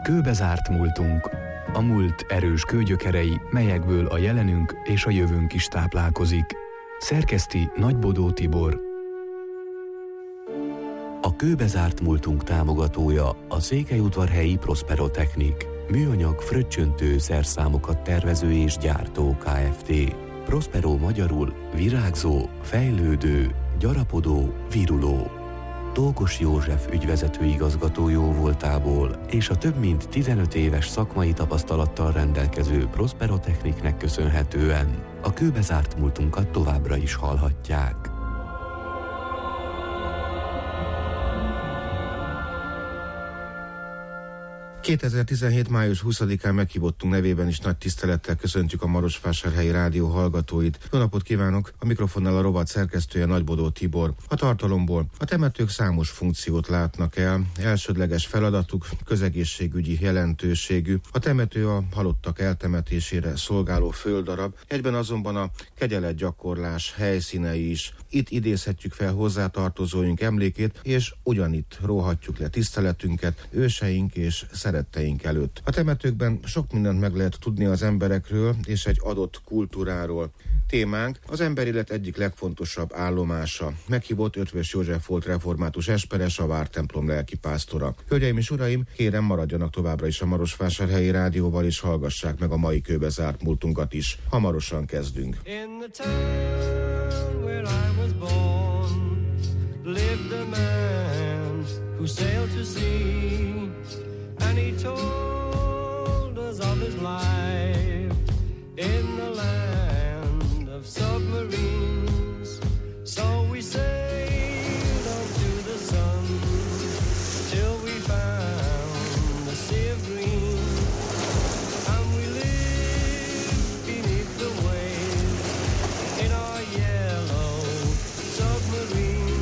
Kőbe zárt múltunk. A múlt erős kőgyökerei, melyekből a jelenünk és a jövőnk is táplálkozik. Szerkeszti Nagybodó Tibor. A Kőbe zárt múltunk támogatója a Székelyudvarhelyi Prosperotechnik, műanyag fröccsöntő szerszámokat tervező és gyártó Kft. Prospero magyarul virágzó, fejlődő, gyarapodó, viruló. Tókos József ügyvezető igazgató jóvoltából és a több mint 15 éves szakmai tapasztalattal rendelkező Prosperotechniknek köszönhetően a kőbe zárt múltunkat továbbra is hallhatják. 2017. május 20-án meghívottunk nevében is nagy tisztelettel köszöntjük a Marosvásárhelyi Rádió hallgatóit. Jó napot kívánok! A mikrofonnál a rovat szerkesztője Nagybodó Tibor. A tartalomból: a temetők számos funkciót látnak el, elsődleges feladatuk közegészségügyi jelentőségű. A temető a halottak eltemetésére szolgáló földdarab, egyben azonban a kegyeletgyakorlás helyszínei is. Itt idézhetjük fel hozzátartozóink emlékét, és ugyanitt róhatjuk le tiszteletünket őseink és szeretteink előtt. A temetőkben sok mindent meg lehet tudni az emberekről és egy adott kultúráról. Témánk az emberélet egyik legfontosabb állomása. Meghívott Eötvös József volt református esperes, a vártemplom lelkipásztora. Hölgyeim és uraim, kérem, maradjanak továbbra is a Marosvásárhelyi Rádióval, és hallgassák meg a mai kőbe zárt múltunkat is. Hamarosan kezdünk. In the town where I was born lived a man who sailed to sea, and he told us of his life in the land of submarines. So we sailed on to the sun till we found the sea of green, and we lived beneath the waves in our yellow submarine.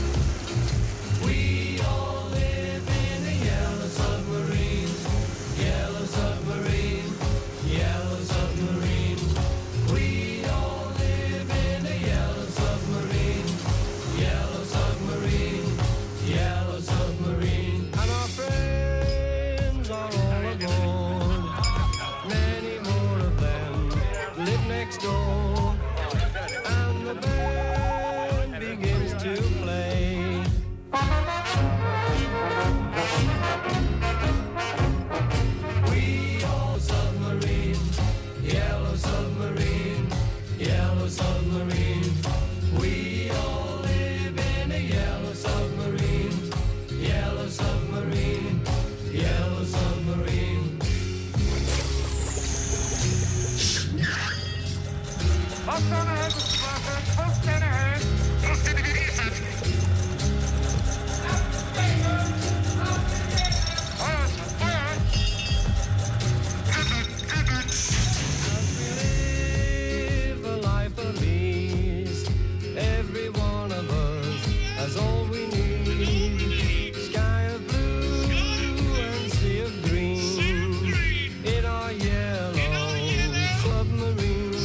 We all live in a yellow submarine, yellow submarine, yellow submarine. We all live in a yellow submarine, yellow submarine, yellow submarine. And our friends are all aboard, many more of them live next door, and the band begins to play. We all submarine, yellow submarine, yellow submarine. We all live in a yellow submarine, yellow submarine, yellow submarine. Post on ahead, Mr. Blackburn, post on ahead. Live a life of ease. Every one of us has all we need. Sky of blue and sea of green in our yellow submarine.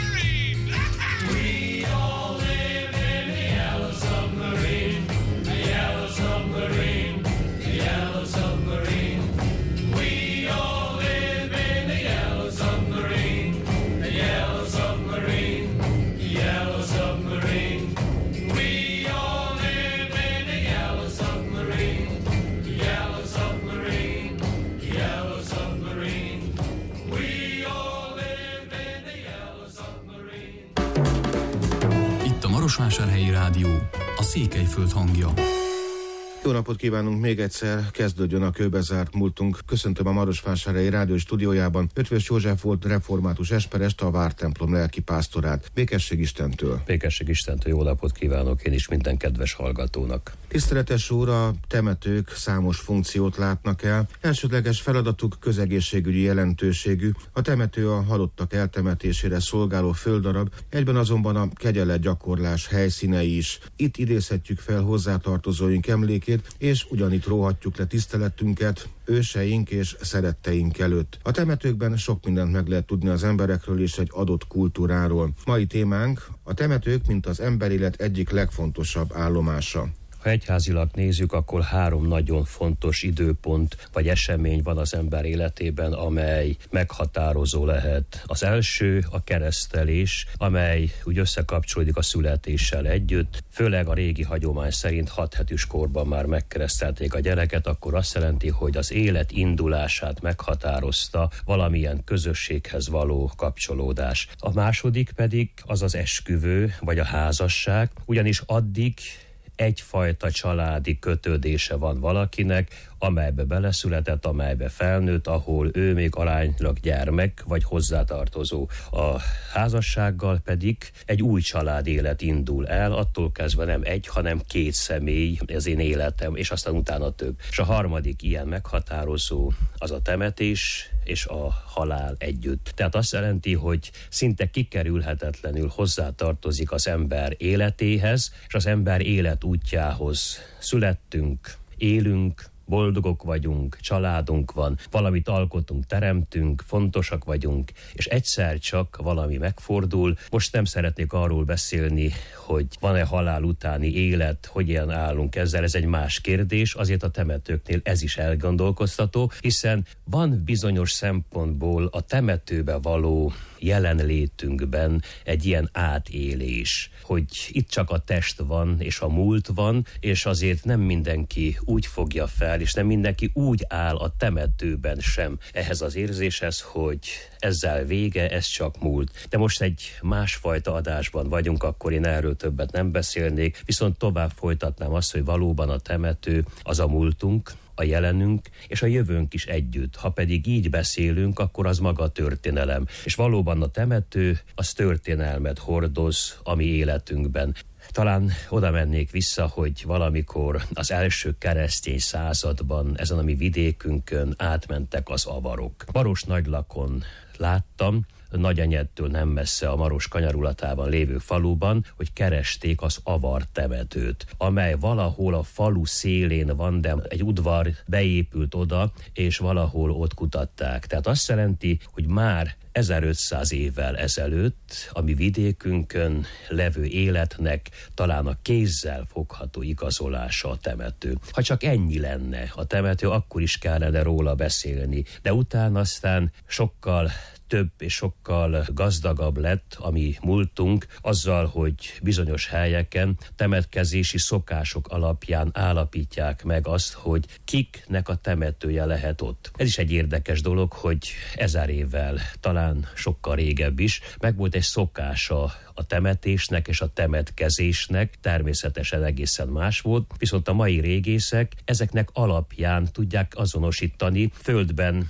We all live in a yellow submarine, a yellow submarine, a yellow submarine. We all live in a yellow submarine, a yellow submarine, a yellow submarine. We all live in a yellow submarine, yellow submarine, yellow submarine. We all live in a yellow submarine. Itt a Marosvásárhelyi Rádió, a Székelyföld hangja. Jó napot kívánunk még egyszer, kezdődjön a kőbe zárt múltunk. Köszöntöm a Marosvásárhelyi Rádió stúdiójában Eötvös József volt református esperest, a vártemplom lelkipásztorát. Békesség Istentől! Békesség Istentől, jó napot kívánok én is minden kedves hallgatónak! Tiszteletes úr, a temetők számos funkciót látnak el. Elsődleges feladatuk közegészségügyi jelentőségű. A temető a halottak eltemetésére szolgáló földdarab, egyben azonban a kegyeletgyakorlás helyszínei is. Itt idézhetjük fel hozzátartozóink emlékét, és ugyanitt róhatjuk le tiszteletünket őseink és szeretteink előtt. A temetőkben sok mindent meg lehet tudni az emberekről és egy adott kultúráról. Mai témánk: a temetők, mint az emberélet egyik legfontosabb állomása. Ha Ha egyházilag nézzük, akkor 3 nagyon fontos időpont vagy esemény van az ember életében, amely meghatározó lehet. Az első a keresztelés, amely úgy összekapcsolódik a születéssel együtt. Főleg a régi hagyomány szerint 6 hetűs korban már megkeresztelték a gyereket, akkor azt jelenti, hogy az élet indulását meghatározta valamilyen közösséghez való kapcsolódás. A második pedig az az esküvő, vagy a házasság, ugyanis addig egyfajta családi kötődése van valakinek, amelybe beleszületett, amelybe felnőtt, ahol ő még aránylag gyermek vagy hozzátartozó. A házassággal pedig egy új család élet indul el, attól kezdve nem egy, hanem 2 személy az én életem, és aztán utána több. És a harmadik ilyen meghatározó az a temetés és a halál együtt. Tehát azt jelenti, hogy szinte kikerülhetetlenül hozzátartozik az ember életéhez, és az ember életútjához. Születtünk, élünk, boldogok vagyunk, családunk van, valamit alkotunk, teremtünk, fontosak vagyunk, és egyszer csak valami megfordul. Most nem szeretnék arról beszélni, hogy van-e halál utáni élet, hogyan állunk ezzel, ez egy más kérdés, azért a temetőknél ez is elgondolkoztató, hiszen van bizonyos szempontból a temetőbe való jelenlétünkben egy ilyen átélés, hogy itt csak a test van, és a múlt van, és azért nem mindenki úgy fogja fel, és nem mindenki úgy áll a temetőben sem ehhez az érzéshez, hogy ezzel vége, ez csak múlt. De most egy másfajta adásban vagyunk, akkor én erről többet nem beszélnék, viszont tovább folytatnám azt, hogy valóban a temető az a múltunk, a jelenünk és a jövőnk is együtt. Ha pedig így beszélünk, akkor az maga a történelem. És valóban a temető az történelmet hordoz a mi életünkben. Talán oda mennék vissza, hogy valamikor az első keresztény században ezen a mi vidékünkön átmentek az avarok. Marosnagylakon láttam, Nagyenyedtől nem messze a Maros kanyarulatában lévő faluban, hogy keresték az avar temetőt, amely valahol a falu szélén van, de egy udvar beépült oda, és valahol ott kutatták. Tehát azt jelenti, hogy már 1500 évvel ezelőtt a mi vidékünkön levő életnek talán a kézzel fogható igazolása a temető. Ha csak ennyi lenne a temető, akkor is kellene róla beszélni, de utána aztán sokkal több és sokkal gazdagabb lett a mi múltunk azzal, hogy bizonyos helyeken temetkezési szokások alapján állapítják meg azt, hogy kiknek a temetője lehet ott. Ez is egy érdekes dolog, hogy 1000 évvel, talán sokkal régebb is, megvolt egy szokása a temetésnek és a temetkezésnek, természetesen egészen más volt, viszont a mai régészek ezeknek alapján tudják azonosítani földben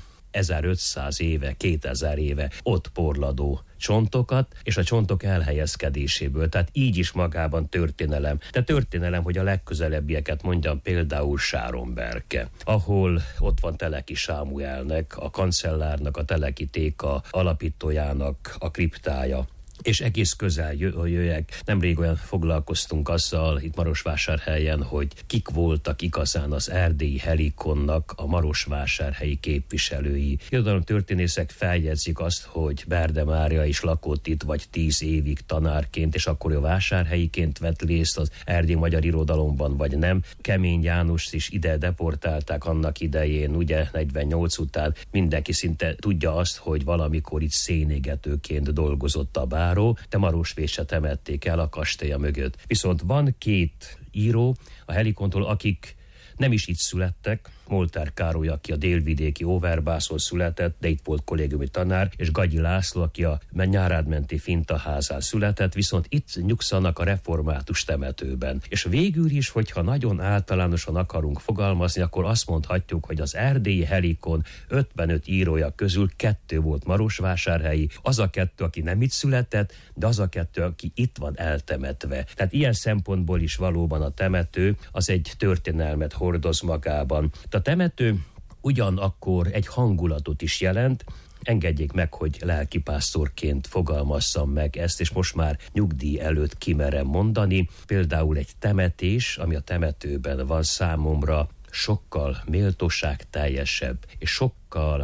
1500 éve, 2000 éve ott porladó csontokat, és a csontok elhelyezkedéséből. Tehát így is magában történelem. De történelem, hogy a legközelebbieket mondjam, például Sáronberke, ahol ott van Teleki Sámuelnek, a kancellárnak, a Teleki Téka alapítójának a kriptája. És egész közel jöjjek. Nemrég olyan foglalkoztunk azzal itt Marosvásárhelyen, hogy kik voltak igazán az erdélyi helikonnak a marosvásárhelyi képviselői. Irodalomtörténészek feljegyzik azt, hogy Berde Mária is lakott itt, vagy 10 évig tanárként, és akkor ő vásárhelyiként vett részt az erdélyi magyar irodalomban, vagy nem. Kemény Jánost is ide deportálták annak idején, ugye 48 után. Mindenki szinte tudja azt, hogy valamikor itt szénégetőként dolgozott a bár, de Marosvésre temették el a kastélya mögött. Viszont van 2 író a Helikontól, akik nem is itt születtek, Moltár Károly, aki a délvidéki Overbászon született, de itt volt kollégiumi tanár, és Gagyi László, aki a Nyárádmenti Fintaházán született, viszont itt nyugszanak a református temetőben. És végül is, hogyha nagyon általánosan akarunk fogalmazni, akkor azt mondhatjuk, hogy az erdélyi Helikon 55 írója közül 2 volt marosvásárhelyi, az a 2, aki nem itt született, de az a 2, aki itt van eltemetve. Tehát ilyen szempontból is valóban a temető az egy történelmet hordoz magában. A temető ugyanakkor egy hangulatot is jelent. Engedjék meg, hogy lelkipásztorként fogalmazzam meg ezt, és most már nyugdíj előtt kimerem mondani. Például egy temetés, ami a temetőben van, számomra sokkal méltóságteljesebb, és sokkal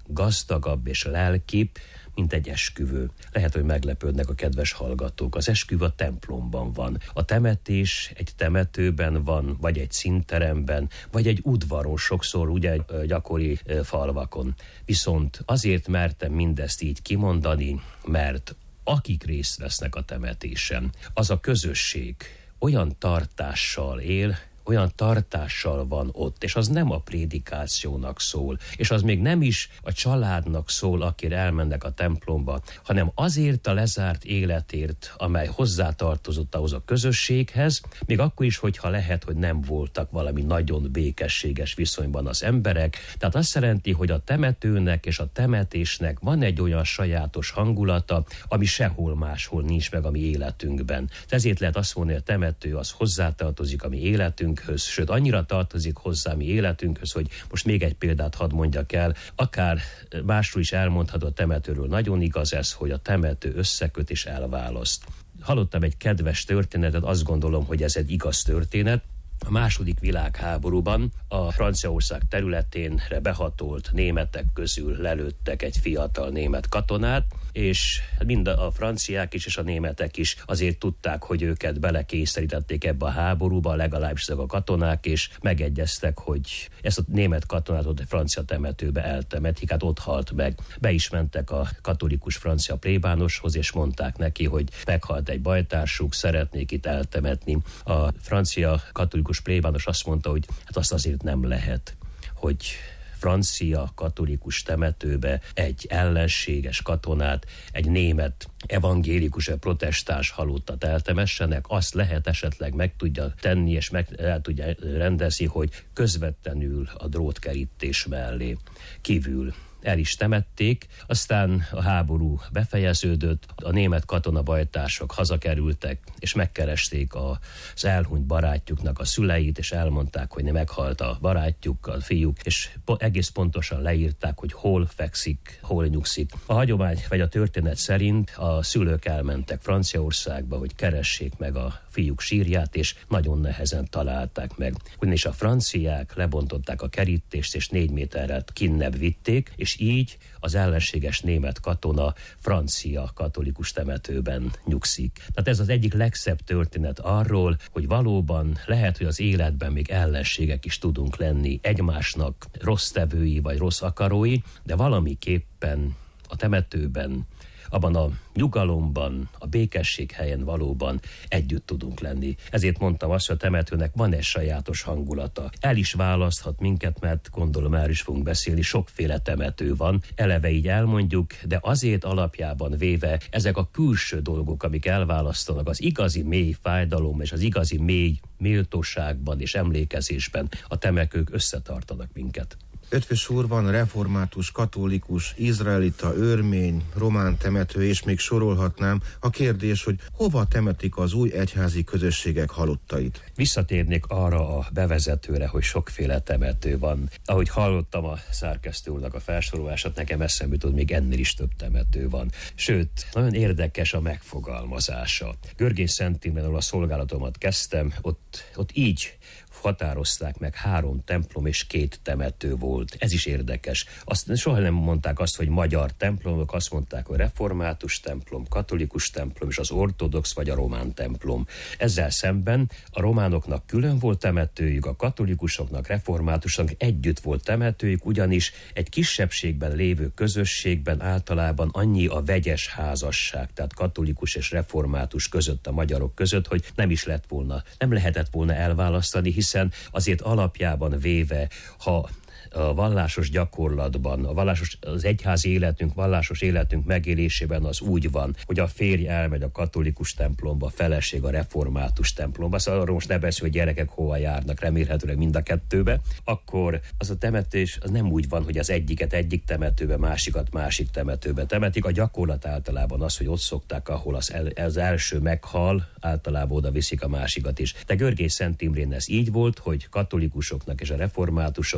gazdagabb és lelkibb, mint egy esküvő. Lehet, hogy meglepődnek a kedves hallgatók. Az esküvő a templomban van. A temetés egy temetőben van, vagy egy színteremben, vagy egy udvaron, sokszor ugye gyakori falvakon. Viszont azért mertem mindezt így kimondani, mert akik részt vesznek a temetésen, az a közösség olyan tartással él, olyan tartással van ott, és az nem a prédikációnak szól, és az még nem is a családnak szól, akire elmennek a templomba, hanem azért a lezárt életért, amely hozzátartozott ahhoz a közösséghez, még akkor is, hogyha lehet, hogy nem voltak valami nagyon békességes viszonyban az emberek. Tehát azt jelenti, hogy a temetőnek és a temetésnek van egy olyan sajátos hangulata, ami sehol máshol nincs meg a mi életünkben. Ezért lehet azt mondani, hogy a temető az hozzátartozik a mi életünk, sőt annyira tartozik hozzá mi életünkhöz, hogy most még egy példát hadd mondjak el, akár másról is elmondható a temetőről. Nagyon igaz ez, hogy a temető összeköt és elválaszt. Hallottam egy kedves történetet, azt gondolom, hogy ez egy igaz történet. A II. Világháborúban a Franciaország területénre behatolt németek közül lelőttek egy fiatal német katonát, és mind a franciák is és a németek is azért tudták, hogy őket belekényszerítették ebbe a háborúba, legalábbis ezek a katonák, és megegyeztek, hogy ezt a német katonát ott a francia temetőbe eltemetik, hát ott halt meg. Be is mentek a katolikus francia plébánoshoz, és mondták neki, hogy meghalt egy bajtársuk, szeretnék itt eltemetni. A francia katolikus plébános azt mondta, hogy hát azt azért nem lehet, hogy francia katolikus temetőbe egy ellenséges katonát, egy német evangélikus, protestáns halottat eltemessenek. Azt lehet esetleg meg tudja tenni, és el tudja rendezni, hogy közvetlenül a drótkerítés mellé kívül el is temették, aztán a háború befejeződött, a német katonabajtársak hazakerültek, és megkeresték az elhunyt barátjuknak a szüleit, és elmondták, hogy meghalt a barátjuk, a fiúk, és egész pontosan leírták, hogy hol fekszik, hol nyugszik. A hagyomány vagy a történet szerint a szülők elmentek Franciaországba, hogy keressék meg a fiúk sírját, és nagyon nehezen találták meg. Ugyanis a franciák lebontották a kerítést, és 4 méterrel kinnebb vitték, és így az ellenséges német katona francia katolikus temetőben nyugszik. Tehát ez az egyik legszebb történet arról, hogy valóban lehet, hogy az életben még ellenségek is tudunk lenni, egymásnak rossz tevői vagy rossz akarói, de valamiképpen a temetőben, abban a nyugalomban, a békesség helyen valóban együtt tudunk lenni. Ezért mondtam azt, hogy a temetőnek van egy sajátos hangulata. El is választhat minket, mert gondolom el is fogunk beszélni, sokféle temető van, eleve így elmondjuk, de azért alapjában véve ezek a külső dolgok, amik elválasztanak, az igazi mély fájdalom és az igazi mély méltóságban és emlékezésben a temetők összetartanak minket. Ötvös úr, van református, katolikus, izraelita, örmény, román temető, és még sorolhatnám. A kérdés, hogy hova temetik az új egyházi közösségek halottait? Visszatérnék arra a bevezetőre, hogy sokféle temető van. Ahogy hallottam a szerkesztő úrnak a felsorolását, nekem eszembe jutott, még ennél is több temető van. Sőt, nagyon érdekes a megfogalmazása. Görgény Szent Imrén, ahol a szolgálatomat kezdtem, ott így határozták meg 3 templom és 2 temető volt. Ez is érdekes. Soha nem mondták azt, hogy magyar templomok, azt mondták, hogy református templom, katolikus templom és az ortodox vagy a román templom. Ezzel szemben a románoknak külön volt temetőjük, a katolikusoknak, reformátusoknak együtt volt temetőjük, ugyanis egy kisebbségben lévő közösségben általában annyi a vegyes házasság, tehát katolikus és református között, a magyarok között, hogy nem lehetett volna elválasztani, hiszen azért alapjában véve, ha a vallásos gyakorlatban, az egyházi életünk, vallásos életünk megélésében az úgy van, hogy a férj elmegy a katolikus templomba, a feleség a református templomba, szóval arról most ne beszélj, hogy gyerekek hova járnak, remélhetőleg mind a kettőbe, akkor az a temetés az nem úgy van, hogy az egyiket egyik temetőbe, másikat másik temetőbe temetik. A gyakorlat általában az, hogy ott szokták, ahol az első meghal, általában oda viszik a másikat is. De Görgény Szent Imrén ez így volt, hogy katolikusoknak és a reformátusoknak, mert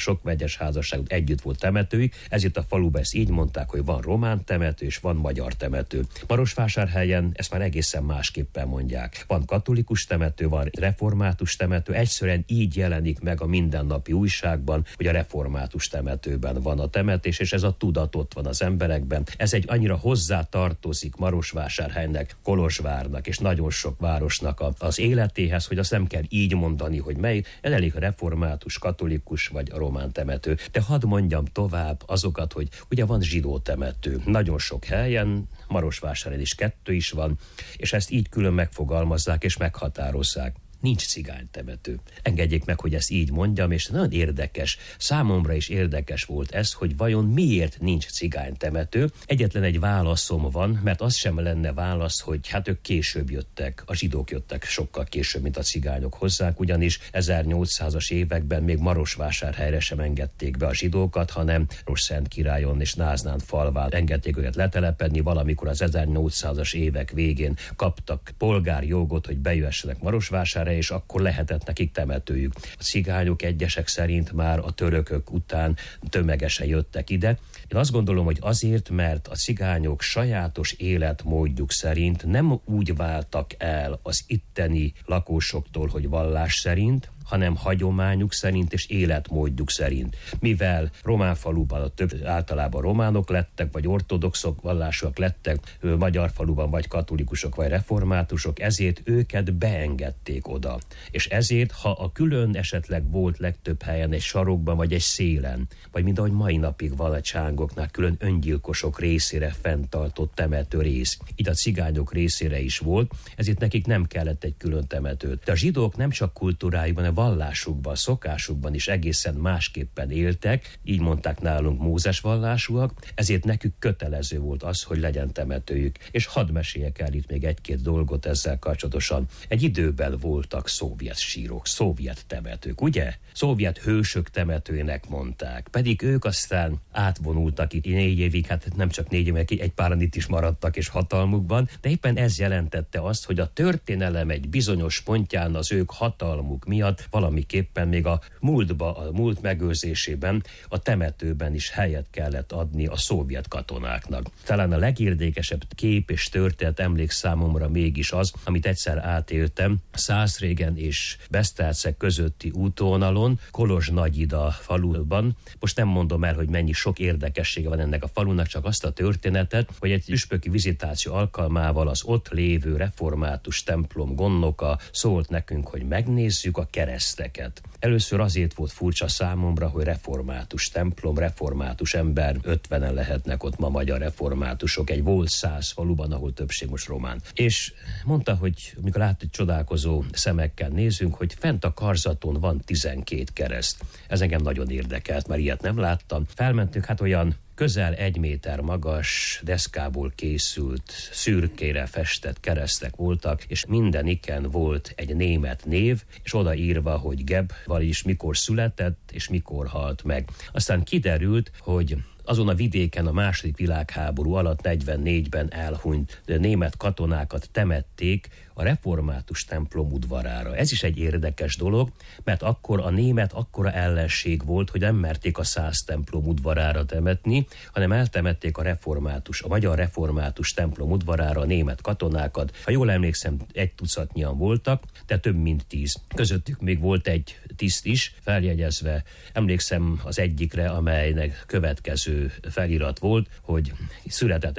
sok vegyes házasság együtt volt temetőik, ezért a faluban ezt így mondták, hogy van román temető és van magyar temető. Marosvásárhelyen ezt már egészen másképpen mondják. Van katolikus temető, van református temető, egyszerűen így jelenik meg a mindennapi újságban, hogy a református temetőben van a temetés, és ez a tudat ott van az emberekben. Ez egy annyira hozzá tartozik Marosvásárhelynek, Kolozsvárnak és nagyon sok városnak az életéhez, hogy azt nem kell így mondani, hogy mely, ez elég református, katolikus vagy a román temető. De hadd mondjam tovább azokat, hogy ugye van zsidó temető. Nagyon sok helyen, Marosvásárhelyen is 2 is van, és ezt így külön megfogalmazzák és meghatározzák. Nincs cigánytemető. Engedjék meg, hogy ezt így mondjam, és nagyon érdekes, számomra is érdekes volt ez, hogy vajon miért nincs cigánytemető. Egyetlen egy válaszom van, mert az sem lenne válasz, hogy hát ők később jöttek, a zsidók jöttek sokkal később, mint a cigányok hozzánk, ugyanis 1800-as években még Marosvásárhelyre sem engedték be a zsidókat, hanem Rosszentkirályon és Náznán falván engedték őket letelepedni, valamikor az 1800-as évek végén kaptak polgári jogot, hogy bejöhessenek Marosvásárhelyre, és akkor lehetett nekik temetőjük. A cigányok egyesek szerint már a törökök után tömegesen jöttek ide. Én azt gondolom, hogy azért, mert a cigányok sajátos életmódjuk szerint nem úgy váltak el az itteni lakósoktól, hogy vallás szerint, hanem hagyományuk szerint és életmódjuk szerint. Mivel román faluban a több általában románok lettek, vagy ortodoxok vallásúak lettek, magyar faluban vagy katolikusok, vagy reformátusok, ezért őket beengedték oda. És ezért, ha a külön esetleg volt legtöbb helyen egy sarokban, vagy egy szélen, vagy mint ahogy mai napig van a csángoknál külön öngyilkosok részére fenntartott temető rész, így a cigányok részére is volt, ezért nekik nem kellett egy külön temetőt. De a zsidók nem csak kultúrájukban, vallásukban, szokásukban is egészen másképpen éltek, így mondták nálunk Mózes vallásúak, ezért nekük kötelező volt az, hogy legyen temetőjük. És hadd meséljek el itt még egy-két dolgot ezzel kapcsolatosan. Egy időben voltak szovjet sírok, szovjet temetők, ugye? Szovjet hősök temetőjének mondták, pedig ők aztán átvonultak itt 4 évig, hát nem csak 4 évig, egy páran itt is maradtak és hatalmukban, de éppen ez jelentette azt, hogy a történelem egy bizonyos pontján az ők hatalmuk miatt valamiképpen még a múlt megőrzésében, a temetőben is helyet kellett adni a szovjet katonáknak. Talán a legérdekesebb kép és történet emlék számomra mégis az, amit egyszer átéltem Szászrégen és Beszterceg közötti útvonalon, Kolozs-Nagyida faluban. Most nem mondom el, hogy mennyi sok érdekessége van ennek a falunak, csak azt a történetet, hogy egy püspöki vizitáció alkalmával az ott lévő református templom gondnoka szólt nekünk, hogy megnézzük a kereszteket. Először azért volt furcsa számomra, hogy református templom, református ember, 50-en lehetnek ott ma magyar reformátusok, egy volt 100 faluban, ahol többség most román. És mondta, hogy mikor hogy csodálkozó szemekkel nézünk, hogy fent a karzaton van 12 kereszt. Ez engem nagyon érdekelt, mert ilyet nem láttam. Felmentünk, hát olyan közel 1 méter magas deszkából készült, szürkére festett keresztek voltak, és mindeniken volt egy német név, és odaírva, hogy Geb, vagyis mikor született, és mikor halt meg. Aztán kiderült, hogy azon a vidéken a II. Világháború alatt 44-ben elhunyt német katonákat temették a református templom udvarára. Ez is egy érdekes dolog, mert akkor a német akkora ellenség volt, hogy nem merték a 100 templom udvarára temetni, hanem eltemették a magyar református templom udvarára a német katonákat. Ha jól emlékszem, 1 tucatnyian voltak, de több mint 10. Közöttük még volt egy tiszt is, feljegyezve. Emlékszem az egyikre, amelynek következő felirat volt, hogy született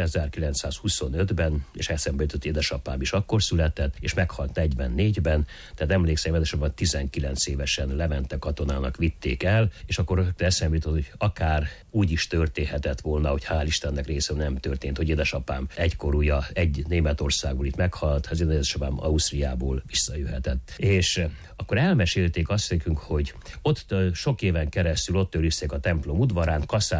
1925-ben, és eszembe jutott, édesapám is akkor született, és meghalt 44-ben, tehát emlékszem, édesapám 19 évesen Levente katonának vitték el, és akkor eszembe jutott, hogy akár úgy is történhetett volna, hogy hál' Istennek részem nem történt, hogy édesapám egykorúja egy Németországból itt meghalt, az édesapám Ausztriából visszajöhetett. És akkor elmesélték azt nekünk, hogy ott sok éven keresztül ott őrizték a templom udvarán, kaszálták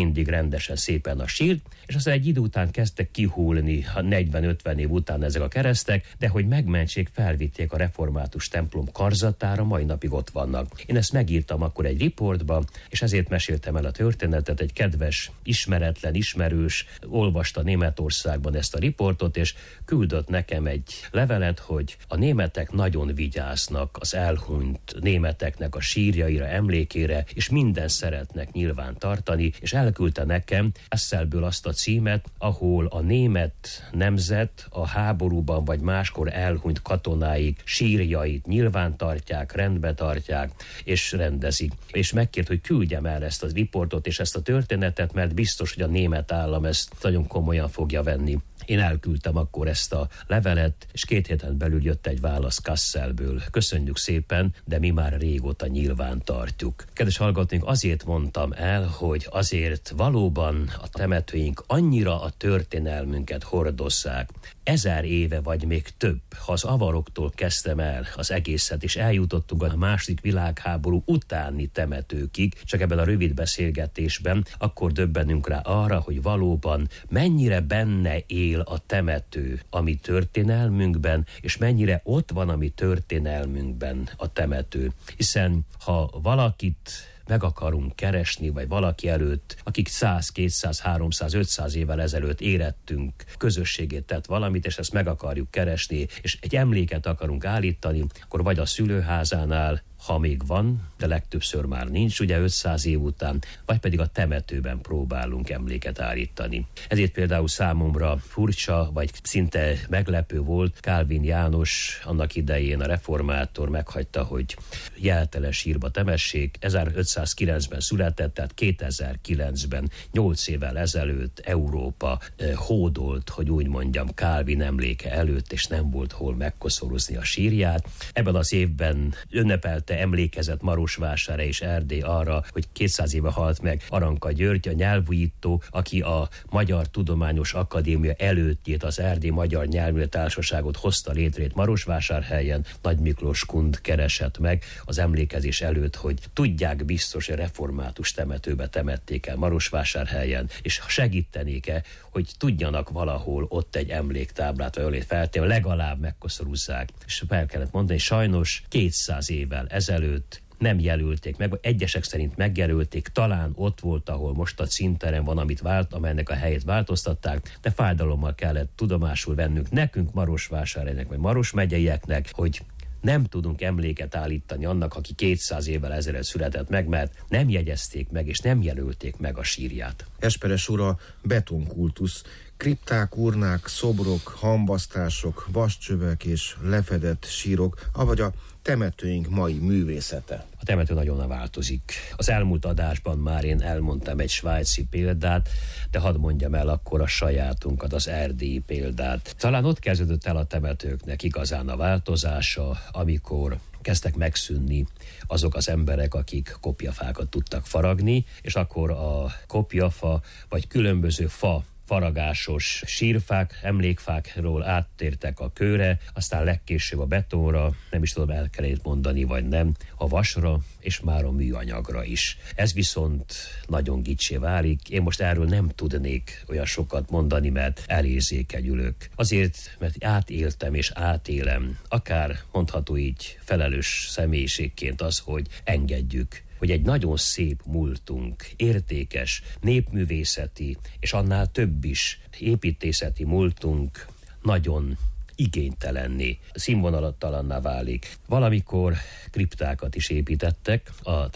mindig rendesen szépen a sírt, és aztán egy idő után kezdtek kihullni, 40-50 év után ezek a keresztek, de hogy megmentsék, felvitték a református templom karzatára, mai napig ott vannak. Én ezt megírtam akkor egy riportba, és ezért meséltem el a történetet. Egy kedves, ismeretlen, ismerős olvasta Németországban ezt a riportot, és küldött nekem egy levelet, hogy a németek nagyon vigyáznak az elhunyt németeknek a sírjaira, emlékére, és minden szeretnek nyilván tartani, és elküldte nekem Eszelből azt a címet, ahol a német nemzet a háborúban vagy máskor elhunyt katonáik sírjait nyilván tartják, rendbe tartják, és rendezik. És megkért, hogy küldjem el ezt a riportot és ezt a történetet, mert biztos, hogy a német állam ezt nagyon komolyan fogja venni. Én elküldtem akkor ezt a levelet, és 2 héten belül jött egy válasz Kasselből. Köszönjük szépen, de mi már régóta nyilván tartjuk. Kedves hallgatóink, azért mondtam el, hogy azért valóban a temetőink annyira a történelmünket hordozzák. 1000 éve vagy még több, ha az avaroktól kezdtem el az egészet, és eljutottunk a II. Világháború utáni temetőkig, csak ebben a rövid beszélgetésben, akkor döbbenünk rá arra, hogy valóban mennyire benne él a temető a mi történelmünkben, és mennyire ott van a mi történelmünkben a temető. Hiszen ha valakit meg akarunk keresni, vagy valaki előtt, akik 100, 200, 300, 500 évvel ezelőtt érettünk, közösségét tett valamit, és ezt meg akarjuk keresni, és egy emléket akarunk állítani, akkor vagy a szülőházánál, ha még van, de legtöbbször már nincs, ugye 500 év után, vagy pedig a temetőben próbálunk emléket állítani. Ezért például számomra furcsa, vagy szinte meglepő volt, Kálvin János annak idején a reformátor meghagyta, hogy jeltelen sírba temessék. 1509-ben született, tehát 2009-ben, 8 évvel ezelőtt Európa hódolt, hogy úgy mondjam, Kálvin emléke előtt, és nem volt hol megkoszorozni a sírját. Ebben az évben ünnepelte, emlékezett Marosvásárhely és Erdély arra, hogy 200 éve halt meg Aranka György, a nyelvújító, aki a Magyar Tudományos Akadémia előttjét, az Erdély Magyar Nyelvű Társaságot hozta létrét Marosvásárhelyen. Nagy Miklós Kund keresett meg az emlékezés előtt, hogy tudják biztos, hogy református temetőbe temették el Marosvásárhelyen, és segítenék-e, hogy tudjanak valahol ott egy emléktáblát, vagy feltéve legalább megkoszorúzzák. És fel kellett mondani, sajnos 200 évvel ezelőtt nem jelölték meg, vagy egyesek szerint megjelölték, talán ott volt, ahol most a színterem van, amelynek a helyét változtatták, de fájdalommal kellett tudomásul vennünk nekünk, Marosvásárhelynek, vagy Maros megyeieknek, hogy nem tudunk emléket állítani annak, aki 200 évvel ezelőtt született meg, mert nem jegyezték meg, és nem jelölték meg a sírját. Esperes úr, a betonkultusz, kripták, urnák, szobrok, hamvasztások, vascsövek és lefedett sírok, avagy a temetőink mai művészete. A temető nagyon változik. Az elmúlt adásban már én elmondtam egy svájci példát, de hadd mondjam el akkor a sajátunkat, az erdélyi példát. Talán ott kezdődött el a temetőknek igazán a változása, amikor kezdtek megszűnni azok az emberek, akik kopjafákat tudtak faragni, és akkor a kopjafa vagy különböző faragásos sírfák, emlékfákról áttértek a kőre, aztán legkésőbb a betonra, nem is tudom, el kellett mondani, vagy nem, a vasra, és már a műanyagra is. Ez viszont nagyon gicsé válik. Én most erről nem tudnék olyan sokat mondani, mert elérzékenyülök. Azért, mert átéltem és átélem, akár mondható így felelős személyiségként az, hogy engedjük, hogy egy nagyon szép múltunk, értékes, népművészeti, és annál több is építészeti múltunk nagyon igénytelenné, színvonalatlanná válik. Valamikor kriptákat is építettek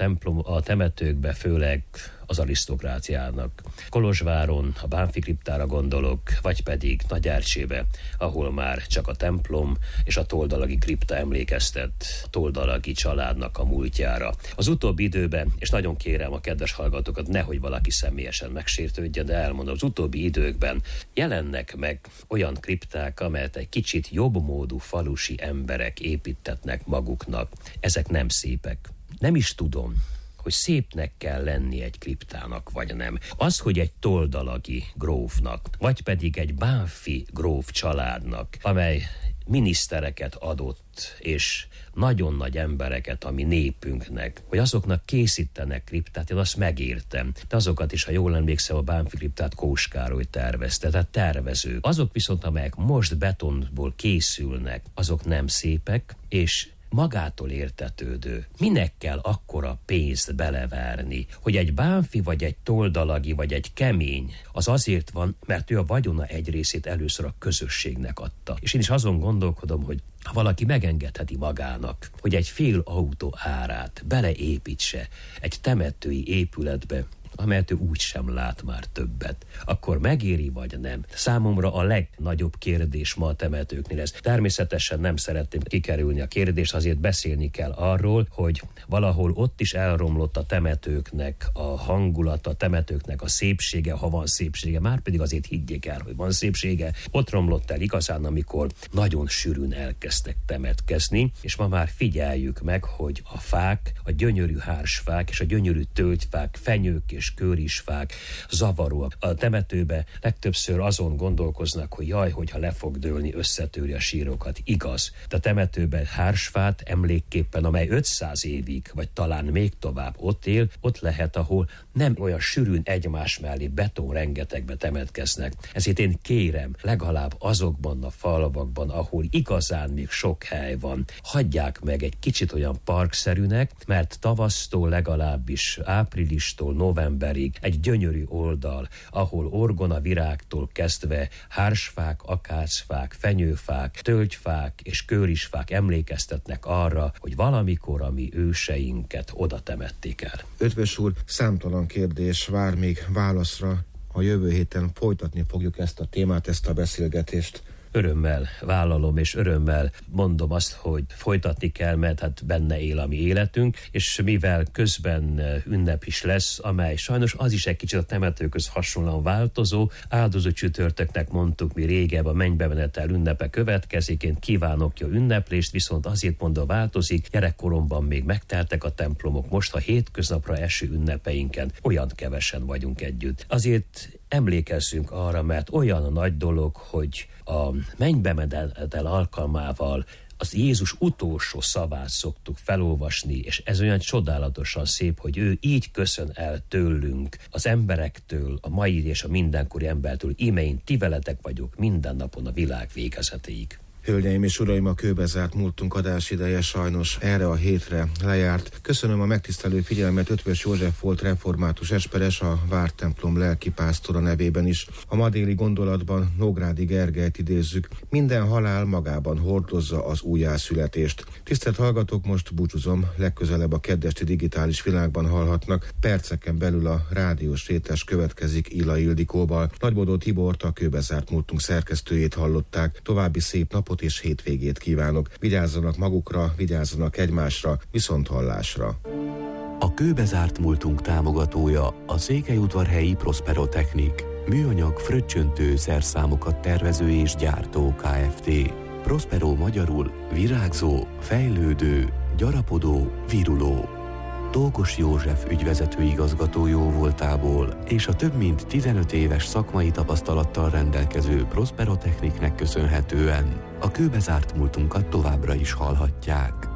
a temetőkbe, főleg az arisztokráciának. Kolozsváron a Bánffy kriptára gondolok, vagy pedig Nagyercsébe, ahol már csak a templom és a toldalagi kripta emlékeztet a toldalagi családnak a múltjára. Az utóbbi időben, és nagyon kérem a kedves hallgatókat, nehogy valaki személyesen megsértődjön, de elmondom, az utóbbi időkben jelennek meg olyan kripták, amelyet egy kicsit jobbmódú falusi emberek építetnek maguknak. Ezek nem szépek. Nem is tudom, hogy szépnek kell lenni egy kriptának, vagy nem. Az, hogy egy toldalagi grófnak, vagy pedig egy Bánffy gróf családnak, amely minisztereket adott, és nagyon nagy embereket a mi népünknek, hogy azoknak készítenek kriptát, én azt megértem. De azokat is, ha jól emlékszem, a Bánffy kriptát Kós Károly tervezte, tehát tervezők. Azok viszont, amelyek most betonból készülnek, azok nem szépek, és magától értetődő. Minek kell akkora pénzt beleverni, hogy egy Bánffy, vagy egy Toldalagi, vagy egy Kemény, az azért van, mert ő a vagyona egy részét először a közösségnek adta. És én is azon gondolkodom, hogy ha valaki megengedheti magának, hogy egy fél autó árát beleépítse egy temetői épületbe, amelyet ő úgy sem lát már többet, akkor megéri vagy nem? Számomra a legnagyobb kérdés ma a temetőknél ez. Természetesen nem szeretném kikerülni a kérdést, azért beszélni kell arról, hogy valahol ott is elromlott a temetőknek a hangulata, a temetőknek a szépsége, ha van szépsége, már pedig azért higgyék el, hogy van szépsége. Ott romlott el igazán, amikor nagyon sűrűn elkezdtek temetkezni, és ma már figyeljük meg, hogy a fák, a gyönyörű hársfák és a gyönyörű tölgyfák, fenyők és kőrisfák zavaróak. A temetőbe legtöbbször azon gondolkoznak, hogy jaj, hogyha le fog dőlni, összetöri a sírokat. Igaz. De a temetőben hársfát emlékképpen, amely 500 évig, vagy talán még tovább ott él, ott lehet, ahol nem olyan sűrűn egymás mellé beton rengetegbe temetkeznek. Ezért én kérem, legalább azokban a falvakban, ahol igazán még sok hely van, hagyják meg egy kicsit olyan parkszerűnek, mert tavasztól legalábbis áprilistól novemberig egy gyönyörű oldal, ahol orgonavirágtól kezdve hársfák, akácfák, fenyőfák, tölgyfák és kőrisfák emlékeztetnek arra, hogy valamikor a mi őseinket oda temették el. Ötvös úr, számtalan kérdés vár még válaszra. A jövő héten folytatni fogjuk ezt a témát, ezt a beszélgetést. Örömmel vállalom, és örömmel mondom azt, hogy folytatni kell, mert hát benne él a mi életünk, és mivel közben ünnep is lesz, amely sajnos az is egy kicsit a temetőköz hasonlóan változó, áldozó csütörtöknek mondtuk mi régebb, a mennybemenetel ünnepe következik, én kívánok jó ünneplést, viszont azért mondom változik, gyerekkoromban még megteltek a templomok, most a hétköznapra eső ünnepeinken olyan kevesen vagyunk együtt. Azért emlékezzünk arra, mert olyan nagy dolog, hogy a mennybemenetel alkalmával az Jézus utolsó szavát szoktuk felolvasni, és ez olyan csodálatosan szép, hogy ő így köszön el tőlünk, az emberektől, a mai és a mindenkori embertől, íme én ti veletek vagyok minden napon a világ végezetéig. Hölgyeim és uraim, a kőbezárt múltunk adásideje sajnos erre a hétre lejárt. Köszönöm a megtisztelő figyelmet, Ötvös József volt református esperes, a Vártemplom lelkipásztora nevében is. A ma déli gondolatban Nógrádi Gergelyt idézzük: minden halál magában hordozza az újjászületést. Tisztelt hallgatók, most búcsúzom, legközelebb a keddesti digitális világban hallhatnak. Perceken belül a rádiós rétes következik Illa Ildikóval. Nagybodó Tibort, a kőbezárt múltunk szerkesztőjét hallották. További szép napot és hétvégét kívánok. Vigyázzanak magukra, vigyázzanak egymásra, viszonthallásra. A kőbezárt múltunk támogatója a Székelyudvarhelyi Prospero Technik, műanyag fröccsöntő szerszámokat tervező és gyártó Kft. Prospero magyarul virágzó, fejlődő, gyarapodó, viruló. Tókos József ügyvezető igazgató jóvoltából és a több mint 15 éves szakmai tapasztalattal rendelkező Prospero Techniknek köszönhetően a kőbezárt múltunkat továbbra is hallhatják.